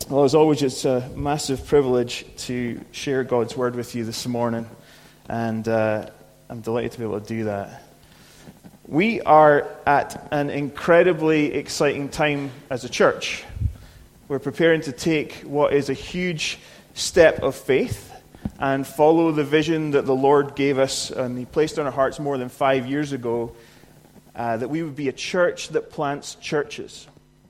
Well, as always, it's a massive privilege to share God's Word with you this morning, and I'm delighted to be able to do that. We are at an incredibly exciting time as a church. We're preparing to take what is a huge step of faith and follow the vision that the Lord gave us and He placed on our hearts more than 5 years ago, that we would be a church that plants churches.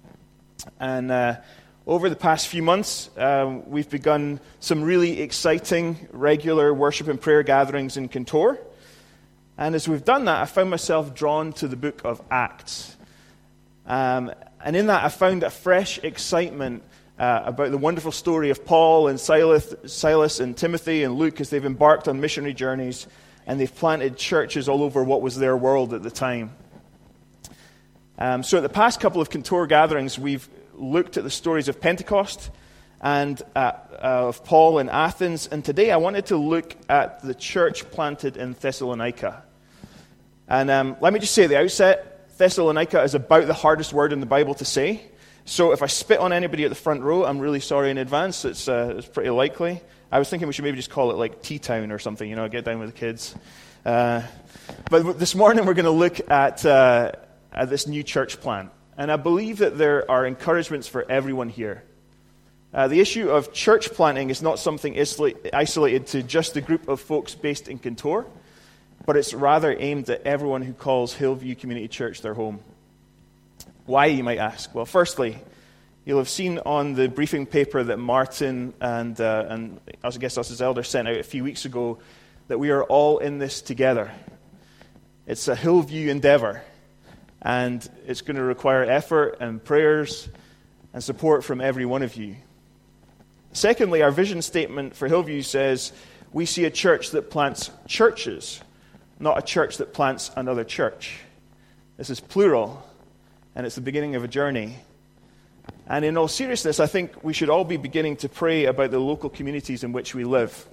And over the past few months, we've begun some really exciting regular worship and prayer gatherings in Kintore. And as we've done that, I found myself drawn to the book of Acts. And in that, I found a fresh excitement about the wonderful story of Paul and Silas and Timothy and Luke as they've embarked on missionary journeys and they've planted churches all over what was their world at the time. So at the past couple of Kintore gatherings, we've looked at the stories of Pentecost and of Paul in Athens. And today I wanted to look at the church planted in Thessalonica. And let me just say at the outset, Thessalonica is about the hardest word in the Bible to say. So if I spit on anybody at the front row, I'm really sorry in advance. It's pretty likely. I was thinking we should maybe just call it like T-Town or something, get down with the kids. But this morning we're going to look at this new church plant. And I believe that there are encouragements for everyone here. The issue of church planting is not something isolated to just the group of folks based in Kintore, but it's rather aimed at everyone who calls Hillview Community Church their home. Why, you might ask? Well, firstly, you'll have seen on the briefing paper that Martin and I guess us as elders sent out a few weeks ago that we are all in this together. It's a Hillview endeavor. And it's going to require effort and prayers and support from every one of you. Secondly, our vision statement for Hillview says, we see a church that plants churches, not a church that plants another church. This is plural, and it's the beginning of a journey. And in all seriousness, I think we should all be beginning to pray about the local communities in which we live.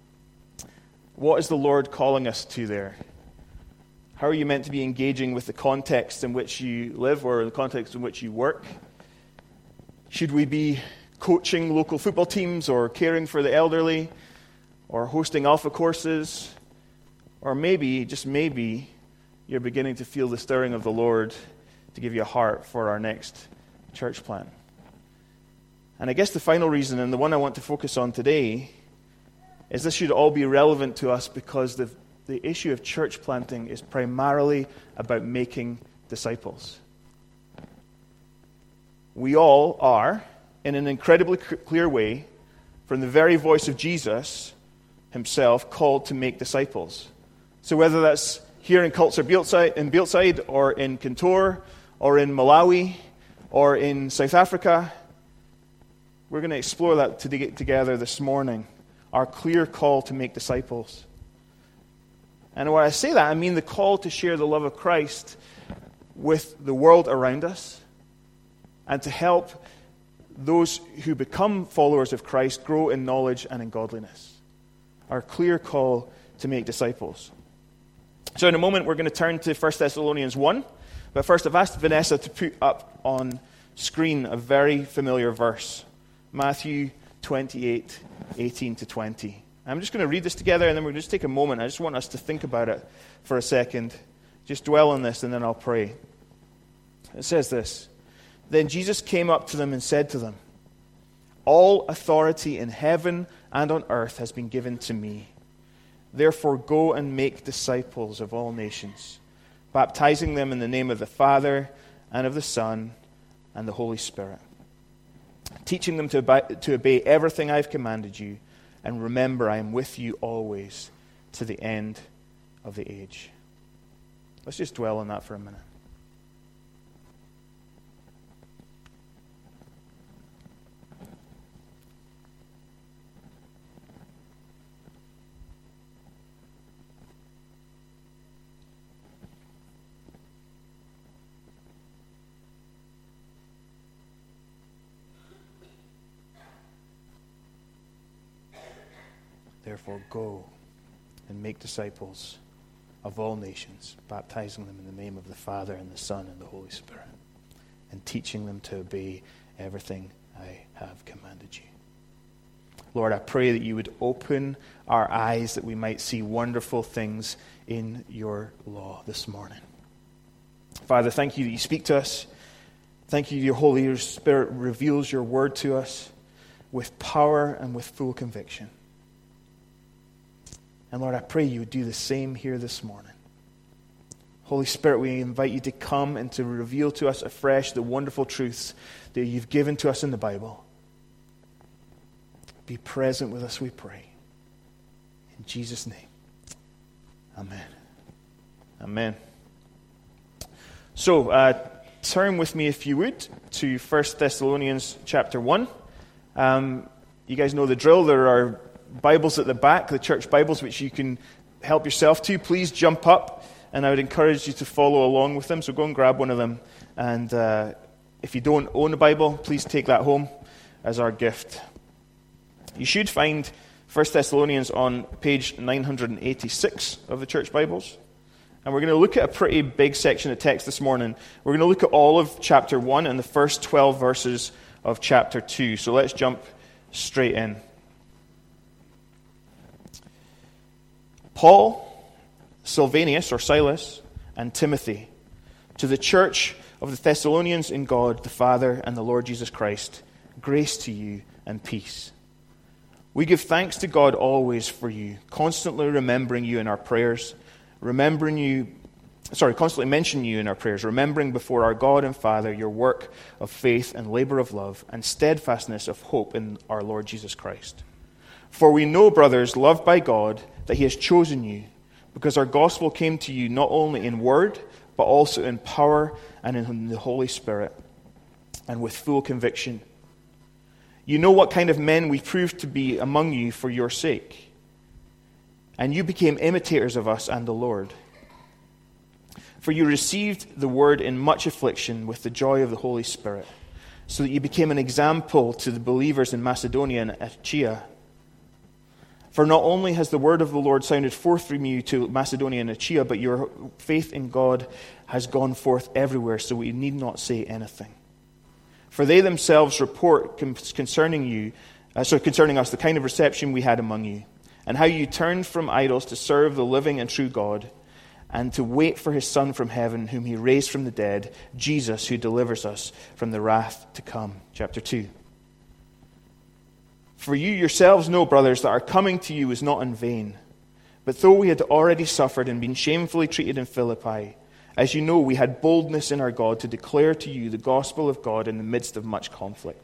What is the Lord calling us to there? How are you meant to be engaging with the context in which you live or the context in which you work? Should we be coaching local football teams or caring for the elderly or hosting alpha courses? Or maybe, just maybe, you're beginning to feel the stirring of the Lord to give you a heart for our next church plant. And I guess the final reason, and the one I want to focus on today, is this should all be relevant to us because the issue of church planting is primarily about making disciples. We all are, in an incredibly clear way, from the very voice of Jesus himself, called to make disciples. So whether that's here in Culture Beeldside, or in Kintore, or in Malawi, or in South Africa, we're going to explore that together this morning. Our clear call to make disciples. And when I say that, I mean the call to share the love of Christ with the world around us and to help those who become followers of Christ grow in knowledge and in godliness. Our clear call to make disciples. So in a moment, we're going to turn to 1 Thessalonians 1. But first, I've asked Vanessa to put up on screen a very familiar verse. Matthew 28, 18 to 20. I'm just going to read this together, and then we're going to just take a moment. I just want us to think about it for a second. Just dwell on this, and then I'll pray. It says this. Then Jesus came up to them and said to them, all authority in heaven and on earth has been given to me. Therefore go and make disciples of all nations, baptizing them in the name of the Father and of the Son and the Holy Spirit, teaching them to obey everything I've commanded you. And remember, I am with you always to the end of the age. Let's just dwell on that for a minute. Therefore, go and make disciples of all nations, baptizing them in the name of the Father and the Son and the Holy Spirit, and teaching them to obey everything I have commanded understanded you. Lord, I pray that you would open our eyes that we might see wonderful things in your law this morning. Father, thank you that you speak to us. Thank you that your Holy Spirit reveals your word to us with power and with full conviction. And Lord, I pray you would do the same here this morning. Holy Spirit, we invite you to come and to reveal to us afresh the wonderful truths that you've given to us in the Bible. Be present with us, we pray. In Jesus' name, amen. Amen. So, turn with me, if you would, to 1 Thessalonians chapter 1. You guys know the drill. There are Bibles at the back, the church Bibles, which you can help yourself to. Please jump up, and I would encourage you to follow along with them. So go and grab one of them. And if you don't own a Bible, please take that home as our gift. You should find 1 Thessalonians on page 986 of the church Bibles. And we're going to look at a pretty big section of text this morning. We're going to look at all of chapter 1 and the first 12 verses of chapter 2. So let's jump straight in. Paul, Silvanus, or Silas, and Timothy, to the church of the Thessalonians in God, the Father, and the Lord Jesus Christ, grace to you and peace. We give thanks to God always for you, constantly remembering you in our prayers, constantly mention you in our prayers, remembering before our God and Father your work of faith and labor of love and steadfastness of hope in our Lord Jesus Christ. For we know, brothers, loved by God, that he has chosen you, because our gospel came to you not only in word, but also in power and in the Holy Spirit, and with full conviction. You know what kind of men we proved to be among you for your sake. And you became imitators of us and the Lord. For you received the word in much affliction with the joy of the Holy Spirit, so that you became an example to the believers in Macedonia and Achaia. For not only has the word of the Lord sounded forth from you to Macedonia and Achaia, but your faith in God has gone forth everywhere, so we need not say anything. For they themselves report concerning us the kind of reception we had among you, and how you turned from idols to serve the living and true God, and to wait for his Son from heaven, whom he raised from the dead, Jesus, who delivers us from the wrath to come. Chapter 2. For you yourselves know, brothers, that our coming to you was not in vain. But though we had already suffered and been shamefully treated in Philippi, as you know, we had boldness in our God to declare to you the gospel of God in the midst of much conflict.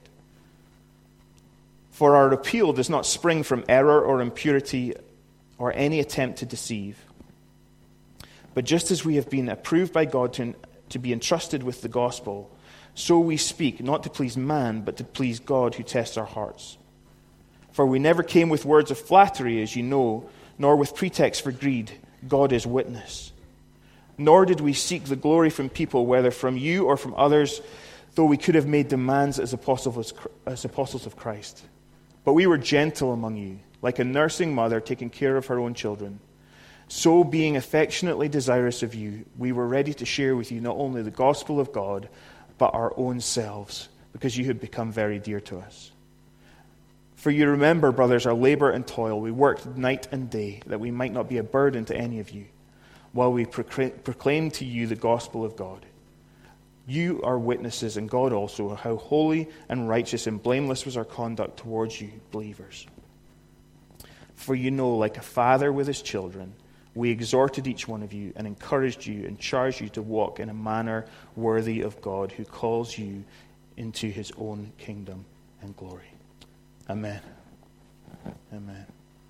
For our appeal does not spring from error or impurity or any attempt to deceive. But just as we have been approved by God to be entrusted with the gospel, so we speak, not to please man, but to please God who tests our hearts. For we never came with words of flattery, as you know, nor with pretext for greed. God is witness. Nor did we seek the glory from people, whether from you or from others, though we could have made demands as apostles of Christ. But we were gentle among you, like a nursing mother taking care of her own children. So, being affectionately desirous of you, we were ready to share with you not only the gospel of God, but our own selves, because you had become very dear to us. For you remember, brothers, our labor and toil. We worked night and day, that we might not be a burden to any of you, while we proclaim to you the gospel of God. You are witnesses, and God also, how holy and righteous and blameless was our conduct towards you, believers. For you know, like a father with his children, we exhorted each one of you and encouraged you and charged you to walk in a manner worthy of God, who calls you into his own kingdom and glory. Amen. Amen.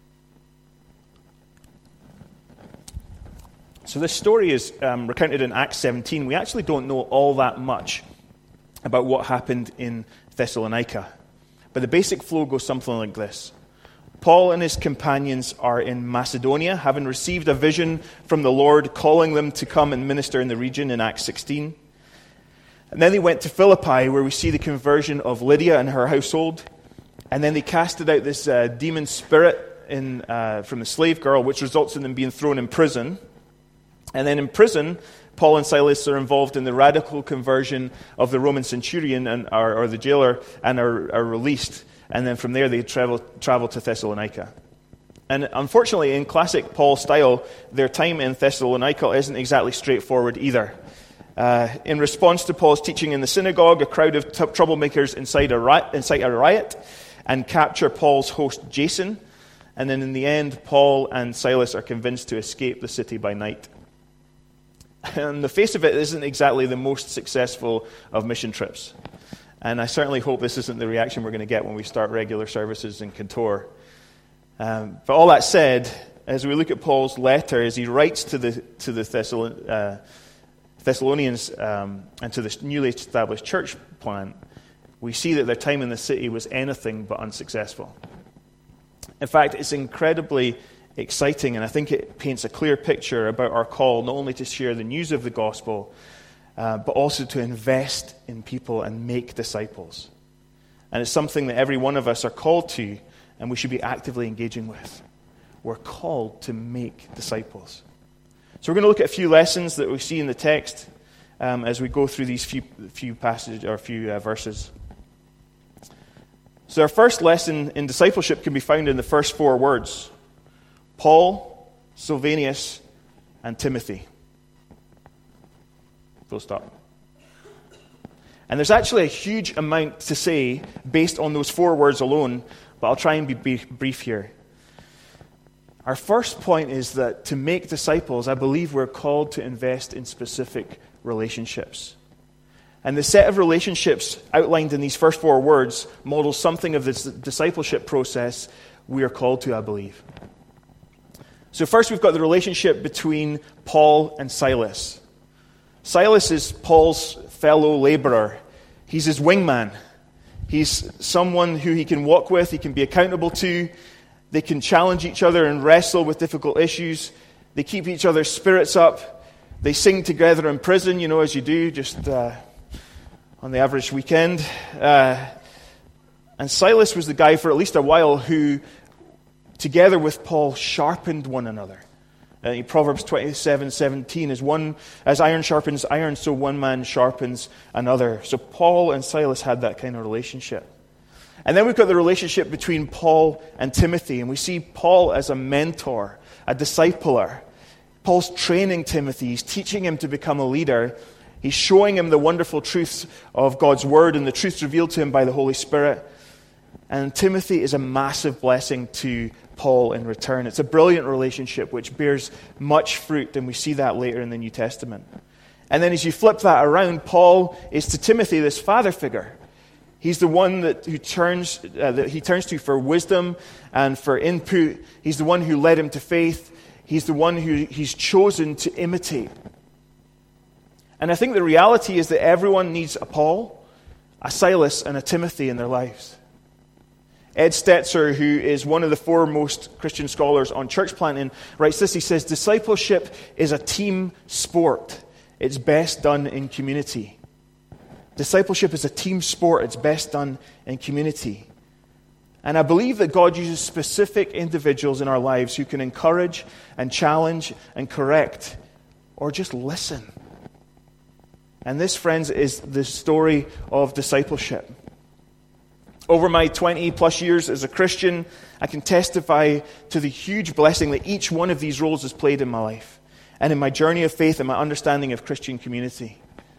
So this story is recounted in Acts 17. We actually don't know all that much about what happened in Thessalonica. But the basic flow goes something like this. Paul and his companions are in Macedonia, having received a vision from the Lord calling them to come and minister in the region in Acts 16. And then they went to Philippi, where we see the conversion of Lydia and her household. And then they casted out this demon spirit from the slave girl, which results in them being thrown in prison. And then in prison, Paul and Silas are involved in the radical conversion of the Roman centurion or the jailer and are released. And then from there they travel to Thessalonica. And unfortunately, in classic Paul style, their time in Thessalonica isn't exactly straightforward either. In response to Paul's teaching in the synagogue, a crowd of troublemakers incite a riot and capture Paul's host Jason. And then in the end, Paul and Silas are convinced to escape the city by night. And the face of it isn't exactly the most successful of mission trips. And I certainly hope this isn't the reaction we're going to get when we start regular services in Cantor. But all that said, as we look at Paul's letter, as he writes to the Thessalonians and to the newly established church plant, we see that their time in the city was anything but unsuccessful. In fact, it's incredibly exciting, and I think it paints a clear picture about our call not only to share the news of the gospel, but also to invest in people and make disciples. And it's something that every one of us are called to, and we should be actively engaging with. We're called to make disciples. So we're going to look at a few lessons that we see in the text as we go through these few passages or few verses. So our first lesson in discipleship can be found in the first 4 words: Paul, Silvanus, and Timothy. Full stop. And there's actually a huge amount to say based on those 4 words alone, but I'll try and be brief here. Our first point is that to make disciples, I believe we're called to invest in specific relationships. And the set of relationships outlined in these first 4 words models something of this discipleship process we are called to, I believe. So first we've got the relationship between Paul and Silas. Silas is Paul's fellow laborer. He's his wingman. He's someone who he can walk with, he can be accountable to. They can challenge each other and wrestle with difficult issues. They keep each other's spirits up. They sing together in prison, as you do, just on the average weekend. And Silas was the guy for at least a while who, together with Paul, sharpened one another. Proverbs 27:17 as iron sharpens iron, so one man sharpens another. So Paul and Silas had that kind of relationship. And then we've got the relationship between Paul and Timothy, and we see Paul as a mentor, a discipler. Paul's training Timothy. He's teaching him to become a leader. He's showing him the wonderful truths of God's Word and the truths revealed to him by the Holy Spirit. And Timothy is a massive blessing to Paul in return. It's a brilliant relationship which bears much fruit, and we see that later in the New Testament. And then as you flip that around, Paul is to Timothy this father figure. He's the one that he turns to for wisdom and for input. He's the one who led him to faith. He's the one who he's chosen to imitate. And I think the reality is that everyone needs a Paul, a Silas, and a Timothy in their lives. Ed Stetzer, who is one of the foremost Christian scholars on church planting, writes this. He says, discipleship is a team sport. It's best done in community. Discipleship is a team sport. It's best done in community. And I believe that God uses specific individuals in our lives who can encourage and challenge and correct or just listen. And this, friends, is the story of discipleship. Over my 20-plus years as a Christian, I can testify to the huge blessing that each one of these roles has played in my life and in my journey of faith and my understanding of Christian community.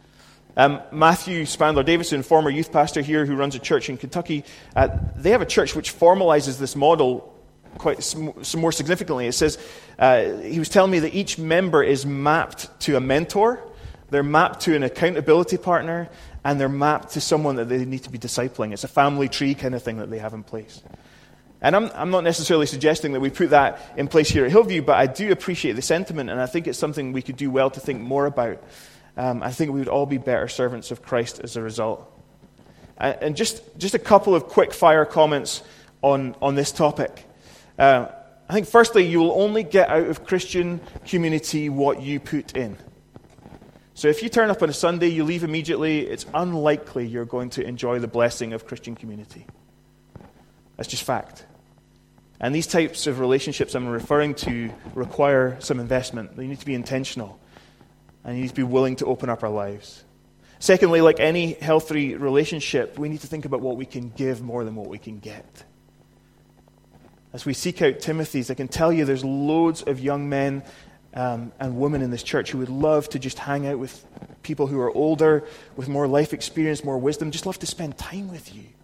Matthew Spandler Davison, former youth pastor here who runs a church in Kentucky, they have a church which formalizes this model quite some more significantly. It says, he was telling me that each member is mapped to a mentor, they're mapped to an accountability partner, and they're mapped to someone that they need to be discipling. It's a family tree kind of thing that they have in place. And I'm not necessarily suggesting that we put that in place here at Hillview, but I do appreciate the sentiment, and I think it's something we could do well to think more about. I think we would all be better servants of Christ as a result. And just a couple of quick fire comments on this topic. I think firstly, you will only get out of Christian community what you put in. So if you turn up on a Sunday, you leave immediately, it's unlikely you're going to enjoy the blessing of Christian community. That's just fact. And these types of relationships I'm referring to require some investment. They need to be intentional. And he needs to be willing to open up our lives. Secondly, like any healthy relationship, we need to think about what we can give more than what we can get. As we seek out Timothy's, I can tell you there's loads of young men and women in this church who would love to just hang out with people who are older, with more life experience, more wisdom, just love to spend time with you.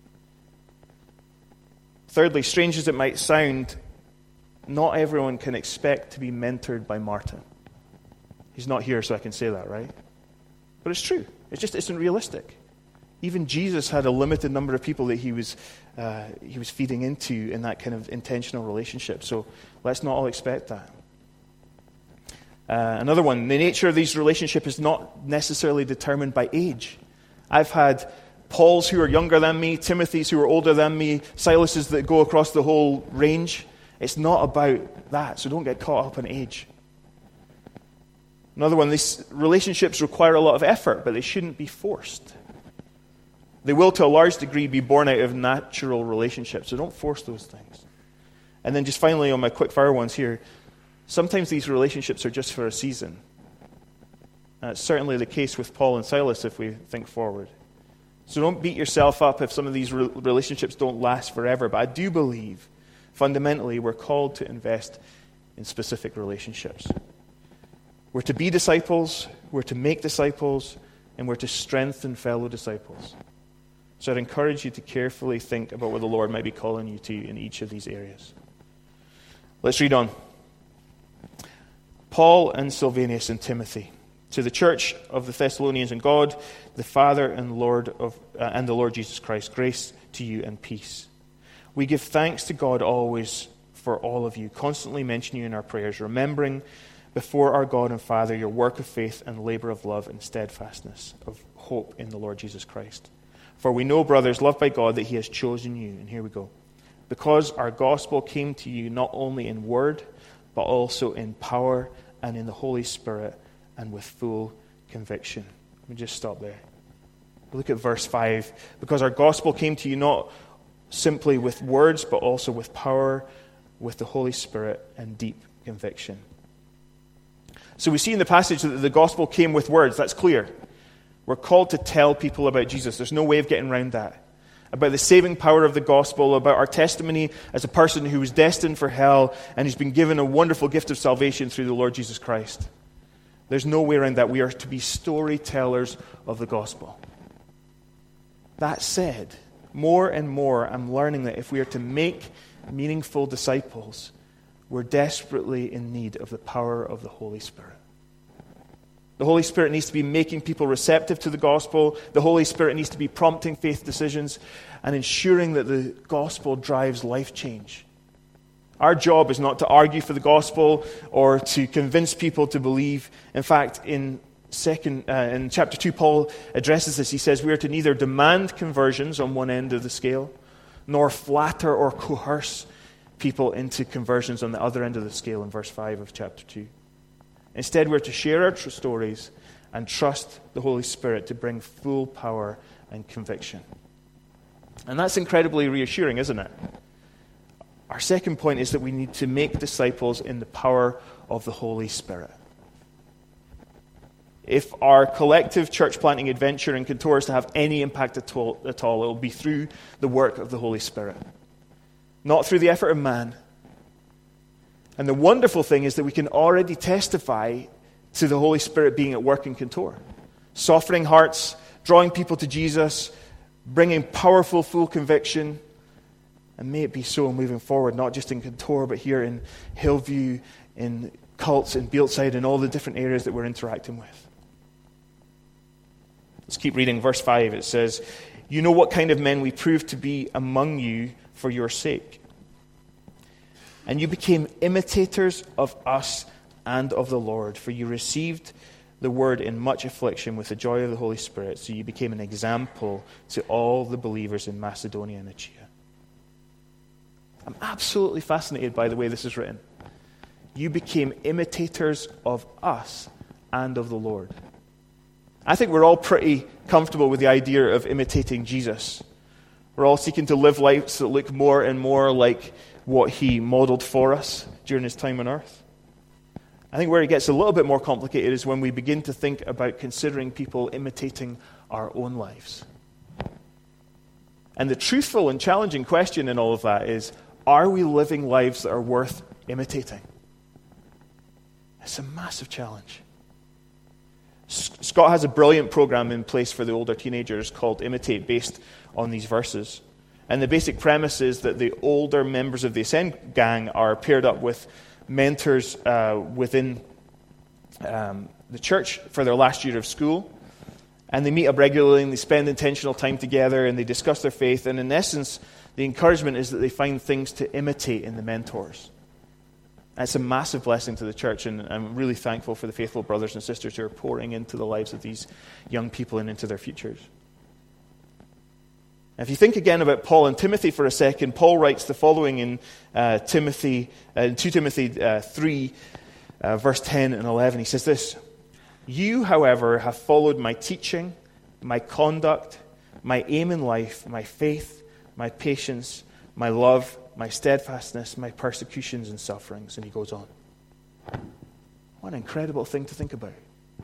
Thirdly, strange as it might sound, not everyone can expect to be mentored by Martin. He's not here, so I can say that, right? But it's true. It just isn't realistic. Even Jesus had a limited number of people that he was feeding into in that kind of intentional relationship. So let's not all expect that. Another one, the nature of these relationships is not necessarily determined by age. I've had Pauls who are younger than me, Timothys who are older than me, Silases that go across the whole range. It's not about that, so don't get caught up in age. Another one, these relationships require a lot of effort, but they shouldn't be forced. They will, to a large degree, be born out of natural relationships, so don't force those things. And then just finally, on my quick fire ones here, sometimes these relationships are just for a season. That's certainly the case with Paul and Silas if we think forward. So don't beat yourself up if some of these relationships don't last forever, but I do believe, fundamentally, we're called to invest in specific relationships. We're to be disciples, we're to make disciples, and we're to strengthen fellow disciples. So I'd encourage you to carefully think about what the Lord might be calling you to in each of these areas. Let's read on. Paul and Silvanus and Timothy, to the church of the Thessalonians in God, the Father and the Lord Jesus Christ, grace to you and peace. We give thanks to God always for all of you, constantly mentioning you in our prayers, remembering before our God and Father your work of faith and labor of love and steadfastness of hope in the Lord Jesus Christ. For we know, brothers, loved by God, that he has chosen you. And here we go. Because our gospel came to you not only in word, but also in power and in the Holy Spirit and with full conviction. Let me just stop there. Look at verse 5. Because our gospel came to you not simply with words, but also with power, with the Holy Spirit and deep conviction. So we see in the passage that the gospel came with words. That's clear. We're called to tell people about Jesus. There's no way of getting around that. About the saving power of the gospel, about our testimony as a person who was destined for hell and who's been given a wonderful gift of salvation through the Lord Jesus Christ. There's no way around that. We are to be storytellers of the gospel. That said, more and more I'm learning that if we are to make meaningful disciples, we're desperately in need of the power of the Holy Spirit. The Holy Spirit needs to be making people receptive to the gospel. The Holy Spirit needs to be prompting faith decisions and ensuring that the gospel drives life change. Our job is not to argue for the gospel or to convince people to believe. In fact, in chapter 2, Paul addresses this. He says we are to neither demand conversions on one end of the scale, nor flatter or coerce people into conversions on the other end of the scale in verse 5 of chapter 2. Instead, we're to share our true stories and trust the Holy Spirit to bring full power and conviction. And that's incredibly reassuring, isn't it? Our second point is that we need to make disciples in the power of the Holy Spirit. If our collective church planting adventure in Kintore is to have any impact at all, it will be through the work of the Holy Spirit. Not through the effort of man. And the wonderful thing is that we can already testify to the Holy Spirit being at work in Kintore. Softening hearts, drawing people to Jesus, bringing powerful, full conviction. And may it be so moving forward, not just in Kintore, but here in Hillview, in Cults, in Beeltside, and all the different areas that we're interacting with. Let's keep reading. Verse 5, it says, "You know what kind of men we proved to be among you for your sake. And you became imitators of us and of the Lord, for you received the word in much affliction with the joy of the Holy Spirit, so you became an example to all the believers in Macedonia and Achaia." I'm absolutely fascinated by the way this is written. You became imitators of us and of the Lord. I think we're all pretty comfortable with the idea of imitating Jesus. We're all seeking to live lives that look more and more like what he modeled for us during his time on earth. I think where it gets a little bit more complicated is when we begin to think about considering people imitating our own lives. And the truthful and challenging question in all of that is, are we living lives that are worth imitating? It's a massive challenge. Scott has a brilliant program in place for the older teenagers called Imitate, based on these verses. And the basic premise is that the older members of the Ascend gang are paired up with mentors within the church for their last year of school. And they meet up regularly and they spend intentional time together and they discuss their faith. And in essence, the encouragement is that they find things to imitate in the mentors. And it's a massive blessing to the church, and I'm really thankful for the faithful brothers and sisters who are pouring into the lives of these young people and into their futures. If you think again about Paul and Timothy for a second, Paul writes the following in 2 Timothy 3, verse 10 and 11. He says this: "You, however, have followed my teaching, my conduct, my aim in life, my faith, my patience, my love, my steadfastness, my persecutions and sufferings." And he goes on. What an incredible thing to think about.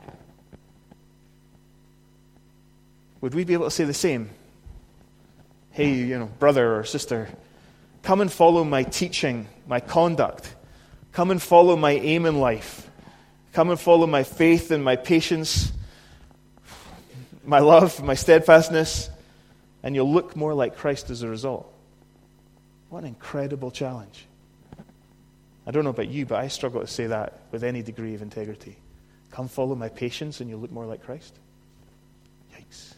Would we be able to say the same? Hey, brother or sister, come and follow my teaching, my conduct. Come and follow my aim in life. Come and follow my faith and my patience, my love, my steadfastness, and you'll look more like Christ as a result. What an incredible challenge. I don't know about you, but I struggle to say that with any degree of integrity. Come follow my patience and you'll look more like Christ. Yikes.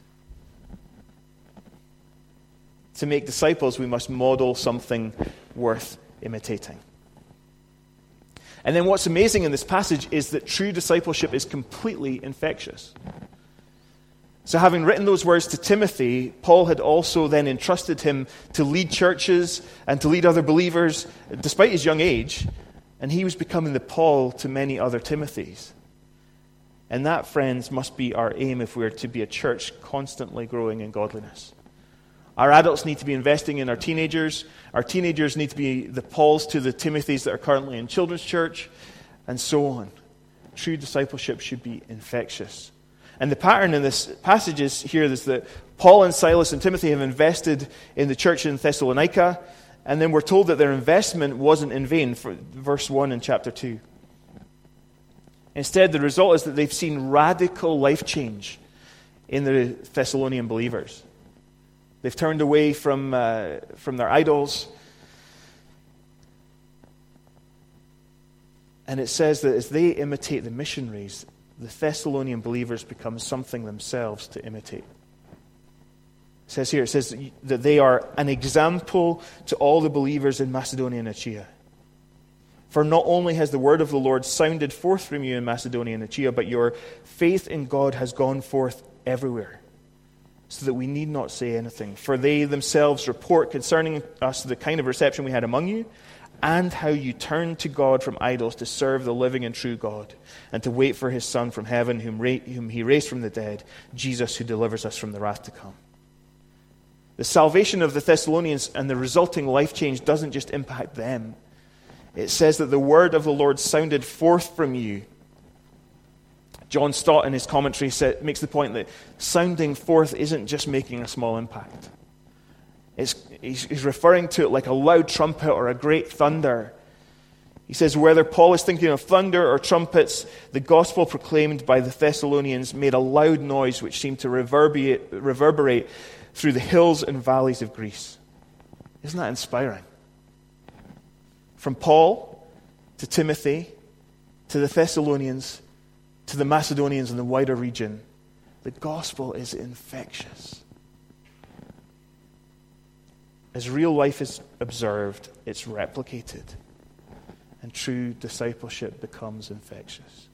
To make disciples, we must model something worth imitating. And then what's amazing in this passage is that true discipleship is completely infectious. So having written those words to Timothy, Paul had also then entrusted him to lead churches and to lead other believers, despite his young age. And he was becoming the Paul to many other Timothys. And that, friends, must be our aim if we are to be a church constantly growing in godliness. Our adults need to be investing in our teenagers. Our teenagers need to be the Pauls to the Timothys that are currently in children's church, and so on. True discipleship should be infectious. And the pattern in this passage is here is that Paul and Silas and Timothy have invested in the church in Thessalonica, and then we're told that their investment wasn't in vain, for verse 1 in chapter 2. Instead, the result is that they've seen radical life change in the Thessalonian believers. They've turned away from their idols. And it says that as they imitate the missionaries, the Thessalonian believers become something themselves to imitate. It says here, that they are an example to all the believers in Macedonia and Achaia. For not only has the word of the Lord sounded forth from you in Macedonia and Achaia, but your faith in God has gone forth everywhere, so that we need not say anything. For they themselves report concerning us the kind of reception we had among you, and how you turned to God from idols to serve the living and true God, and to wait for his Son from heaven, whom he raised from the dead, Jesus, who delivers us from the wrath to come. The salvation of the Thessalonians and the resulting life change doesn't just impact them. It says that the word of the Lord sounded forth from you. John Stott, in his commentary, makes the point that sounding forth isn't just making a small impact. He's referring to it like a loud trumpet or a great thunder. He says, whether Paul is thinking of thunder or trumpets, the gospel proclaimed by the Thessalonians made a loud noise which seemed to reverberate through the hills and valleys of Greece. Isn't that inspiring? From Paul to Timothy to the Thessalonians to the Macedonians and the wider region, the gospel is infectious. As real life is observed, it's replicated. And true discipleship becomes infectious.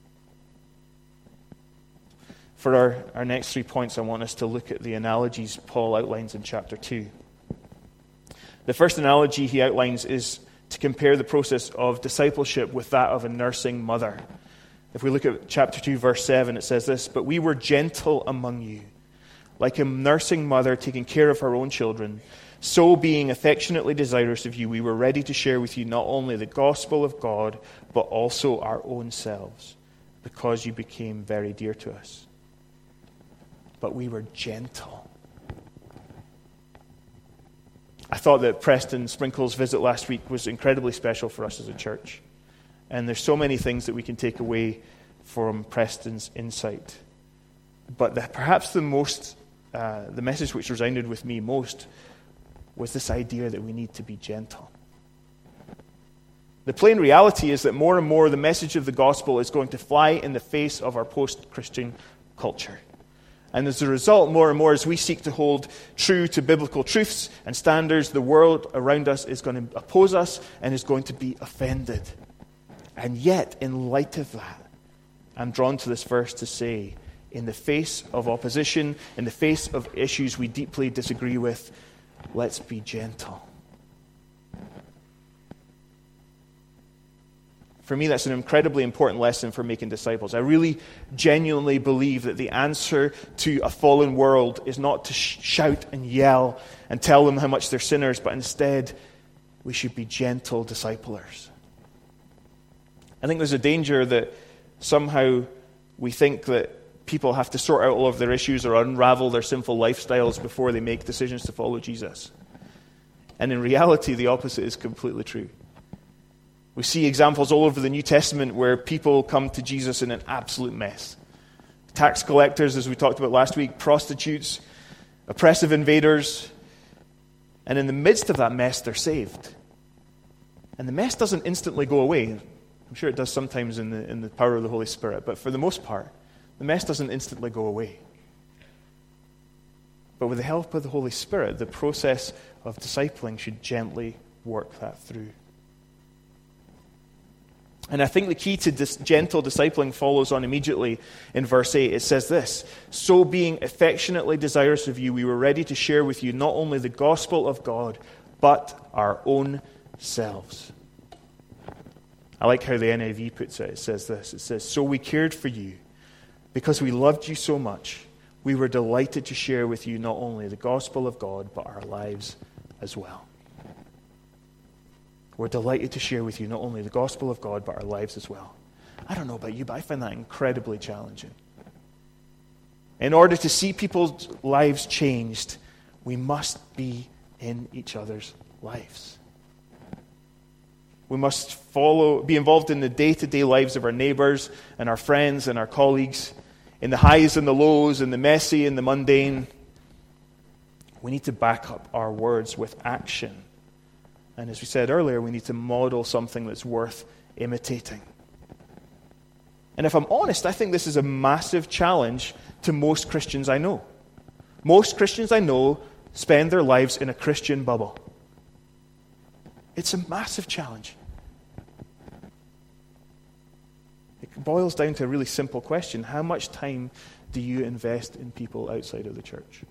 For our next 3 points, I want us to look at the analogies Paul outlines in chapter 2. The first analogy he outlines is to compare the process of discipleship with that of a nursing mother. If we look at chapter 2, verse 7, it says this: "But we were gentle among you, like a nursing mother taking care of her own children, so being affectionately desirous of you, we were ready to share with you not only the gospel of God, but also our own selves, because you became very dear to us. But we were gentle. I thought that Preston Sprinkle's visit last week was incredibly special for us as a church. And there's so many things that we can take away from Preston's insight. But perhaps the message which resounded with me most was this idea that we need to be gentle. The plain reality is that more and more the message of the gospel is going to fly in the face of our post-Christian culture. And as a result, more and more, as we seek to hold true to biblical truths and standards, the world around us is going to oppose us and is going to be offended. And yet, in light of that, I'm drawn to this verse to say, in the face of opposition, in the face of issues we deeply disagree with, let's be gentle. For me, that's an incredibly important lesson for making disciples. I really genuinely believe that the answer to a fallen world is not to shout and yell and tell them how much they're sinners, but instead, we should be gentle disciplers. I think there's a danger that somehow we think that people have to sort out all of their issues or unravel their sinful lifestyles before they make decisions to follow Jesus. And in reality, the opposite is completely true. We see examples all over the New Testament where people come to Jesus in an absolute mess. Tax collectors, as we talked about last week, prostitutes, oppressive invaders, and in the midst of that mess, they're saved. And the mess doesn't instantly go away. I'm sure it does sometimes in the power of the Holy Spirit, but for the most part, the mess doesn't instantly go away. But with the help of the Holy Spirit, the process of discipling should gently work that through. And I think the key to gentle discipling follows on immediately in verse 8. It says this, so being affectionately desirous of you, we were ready to share with you not only the gospel of God, but our own selves. I like how the NIV puts it. It says this. It says, so we cared for you because we loved you so much. We were delighted to share with you not only the gospel of God, but our lives as well. We're delighted to share with you not only the gospel of God, but our lives as well. I don't know about you, but I find that incredibly challenging. In order to see people's lives changed, we must be in each other's lives. We must be involved in the day-to-day lives of our neighbors and our friends and our colleagues, in the highs and the lows, in the messy and the mundane. We need to back up our words with action. And as we said earlier, we need to model something that's worth imitating. And if I'm honest, I think this is a massive challenge to most Christians I know. Most Christians I know spend their lives in a Christian bubble. It's a massive challenge. It boils down to a really simple question. How much time do you invest in people outside of the church?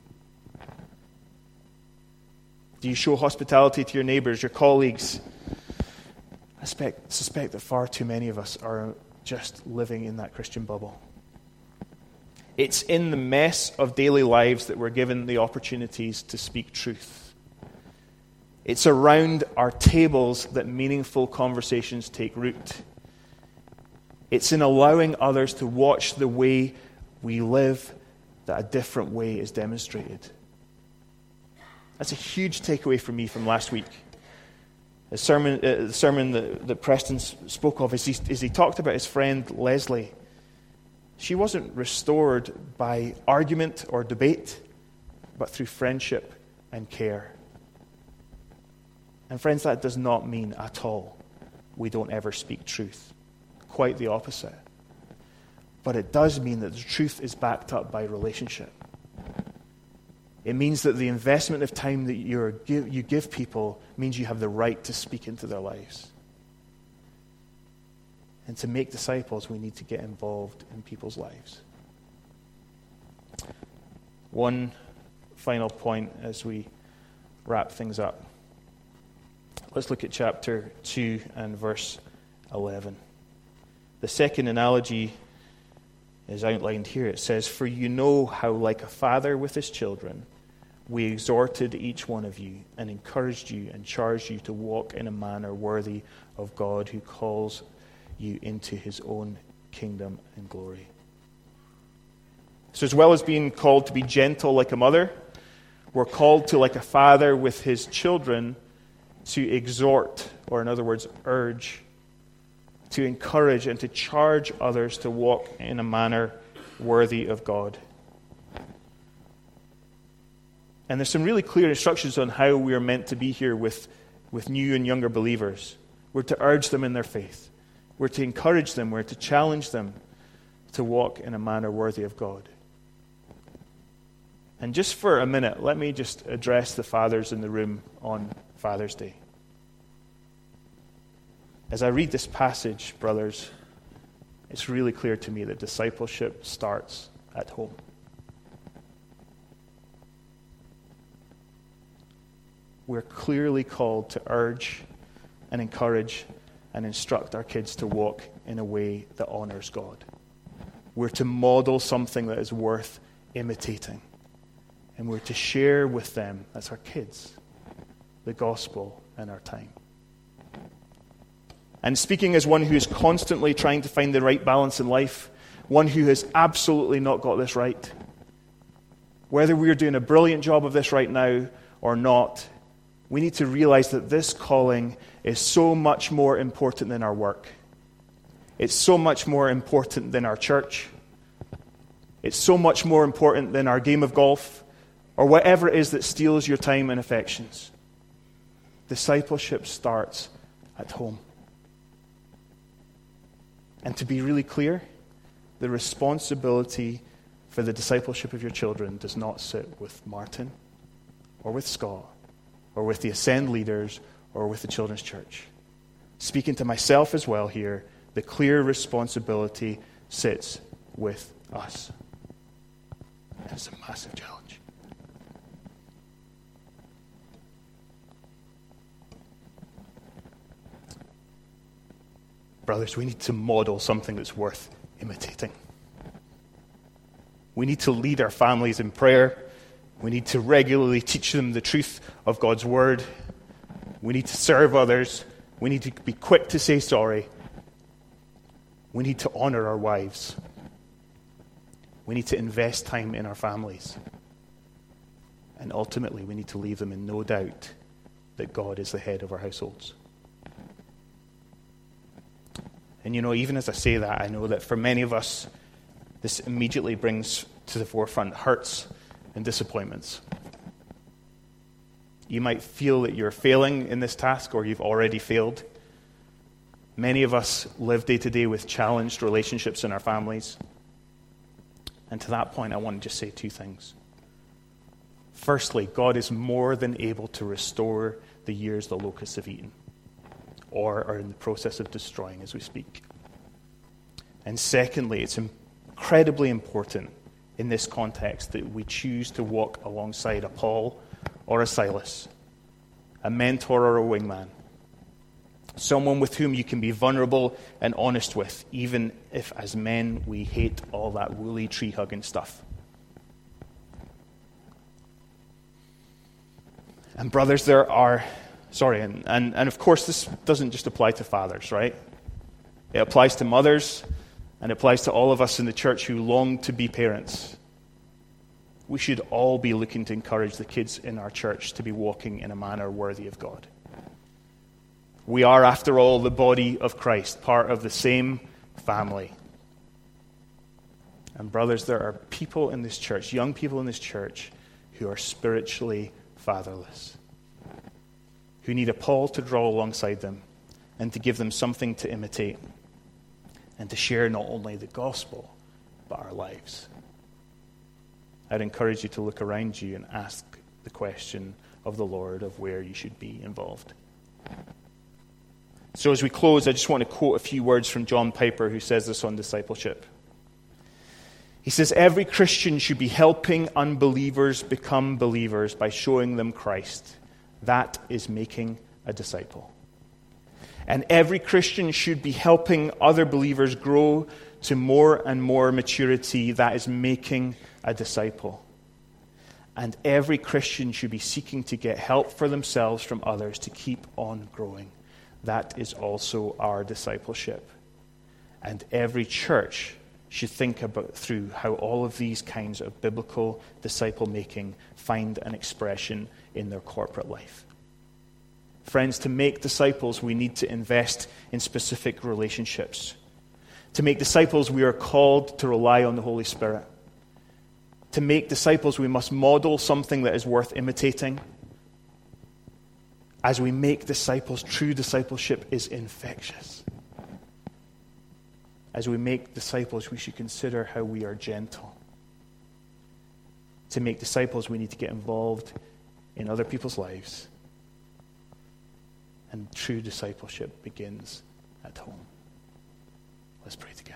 Do you show hospitality to your neighbors, your colleagues? I suspect that far too many of us are just living in that Christian bubble. It's in the mess of daily lives that we're given the opportunities to speak truth. It's around our tables that meaningful conversations take root. It's in allowing others to watch the way we live that a different way is demonstrated. That's a huge takeaway for me from last week. The sermon that Preston spoke of, as he talked about his friend Leslie. She wasn't restored by argument or debate, but through friendship and care. And friends, that does not mean at all we don't ever speak truth. Quite the opposite. But it does mean that the truth is backed up by relationship. It means that the investment of time that you give people means you have the right to speak into their lives. And to make disciples, we need to get involved in people's lives. One final point as we wrap things up. Let's look at chapter 2 and verse 11. The second analogy is outlined here. It says, "For you know how, like a father with his children, we exhorted each one of you and encouraged you and charged you to walk in a manner worthy of God who calls you into his own kingdom and glory." So as well as being called to be gentle like a mother, we're called to, like a father with his children, to exhort, or in other words, urge, to encourage and to charge others to walk in a manner worthy of God. And there's some really clear instructions on how we are meant to be here with new and younger believers. We're to urge them in their faith. We're to encourage them. We're to challenge them to walk in a manner worthy of God. And just for a minute, let me just address the fathers in the room on Father's Day. As I read this passage, brothers, it's really clear to me that discipleship starts at home. We're clearly called to urge and encourage and instruct our kids to walk in a way that honors God. We're to model something that is worth imitating. And we're to share with them, that's our kids, the gospel in our time. And speaking as one who is constantly trying to find the right balance in life, one who has absolutely not got this right, whether we're doing a brilliant job of this right now or not, we need to realize that this calling is so much more important than our work. It's so much more important than our church. It's so much more important than our game of golf or whatever it is that steals your time and affections. Discipleship starts at home. And to be really clear, the responsibility for the discipleship of your children does not sit with Martin or with Scott or with the Ascend leaders or with the Children's Church. Speaking to myself as well here, the clear responsibility sits with us. And it's a massive challenge. Brothers, we need to model something that's worth imitating. We need to lead our families in prayer. We need to regularly teach them the truth of God's word. We need to serve others. We need to be quick to say sorry. We need to honor our wives. We need to invest time in our families. And ultimately, we need to leave them in no doubt that God is the head of our households. And even as I say that, I know that for many of us, this immediately brings to the forefront hurts and disappointments. You might feel that you're failing in this task or you've already failed. Many of us live day to day with challenged relationships in our families. And to that point, I want to just say two things. Firstly, God is more than able to restore the years the locusts have eaten, or are in the process of destroying as we speak. And secondly, it's incredibly important in this context that we choose to walk alongside a Paul or a Silas, a mentor or a wingman, someone with whom you can be vulnerable and honest with, even if as men we hate all that woolly tree-hugging stuff. And brothers, and of course this doesn't just apply to fathers, right? It applies to mothers, and it applies to all of us in the church who long to be parents. We should all be looking to encourage the kids in our church to be walking in a manner worthy of God. We are, after all, the body of Christ, part of the same family. And brothers, there are people in this church, young people in this church, who are spiritually fatherless, who need a Paul to draw alongside them and to give them something to imitate and to share not only the gospel, but our lives. I'd encourage you to look around you and ask the question of the Lord of where you should be involved. So as we close, I just want to quote a few words from John Piper, who says this on discipleship. He says, "Every Christian should be helping unbelievers become believers by showing them Christ. That is making a disciple. And every Christian should be helping other believers grow to more and more maturity that is making a disciple. And every Christian should be seeking to get help for themselves from others to keep on growing. That is also our discipleship. And every church should think through how all of these kinds of biblical disciple-making find an expression in their corporate life. Friends, to make disciples, we need to invest in specific relationships. To make disciples, we are called to rely on the Holy Spirit. To make disciples, we must model something that is worth imitating. As we make disciples, true discipleship is infectious. As we make disciples, we should consider how we are gentle. To make disciples, we need to get involved in other people's lives. And true discipleship begins at home. Let's pray together.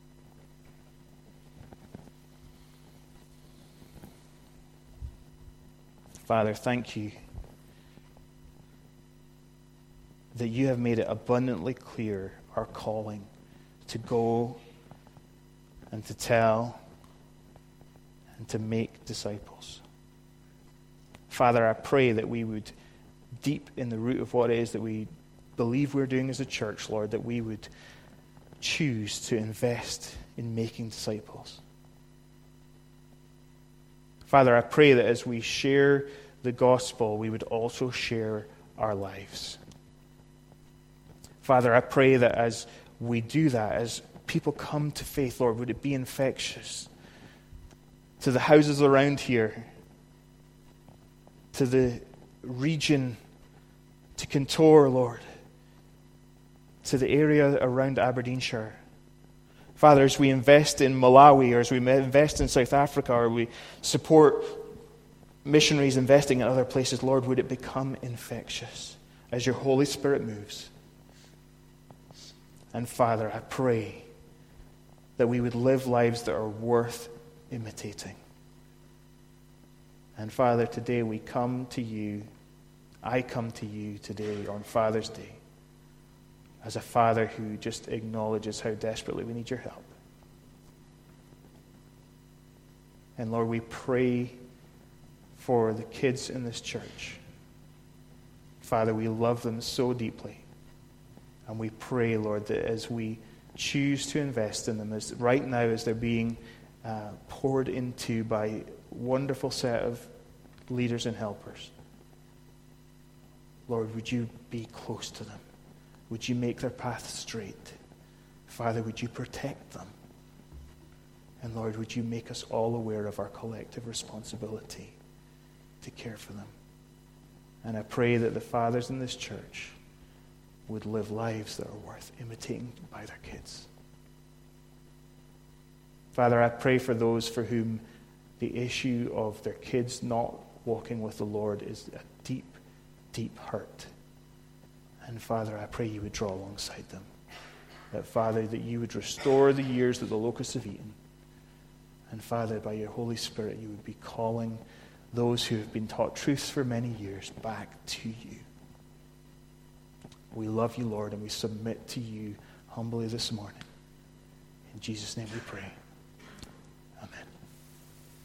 Father, thank you that you have made it abundantly clear our calling to go and to tell and to make disciples. Father, I pray that we would, deep in the root of what it is that we believe we're doing as a church, Lord, that we would choose to invest in making disciples. Father, I pray that as we share the gospel, we would also share our lives. Father, I pray that as we do that, as people come to faith, Lord, would it be infectious to the houses around here, to the region, to Kintore, Lord, to the area around Aberdeenshire. Father, as we invest in Malawi, or as we invest in South Africa, or we support missionaries investing in other places, Lord, would it become infectious as your Holy Spirit moves. And Father, I pray that we would live lives that are worth imitating. And Father, today we come to you, I come to you today on Father's Day, as a father who just acknowledges how desperately we need your help. And Lord, we pray for the kids in this church. Father, we love them so deeply. And we pray, Lord, that as we choose to invest in them, as right now as they're being poured into by a wonderful set of leaders and helpers, Lord, would you be close to them? Would you make their path straight? Father, would you protect them? And Lord, would you make us all aware of our collective responsibility to care for them? And I pray that the fathers in this church would live lives that are worth imitating by their kids. Father, I pray for those for whom the issue of their kids not walking with the Lord is a deep, deep hurt. And Father, I pray you would draw alongside them. That, Father, that you would restore the years that the locusts have eaten. And Father, by your Holy Spirit, you would be calling those who have been taught truths for many years back to you. We love you, Lord, and we submit to you humbly this morning. In Jesus' name we pray.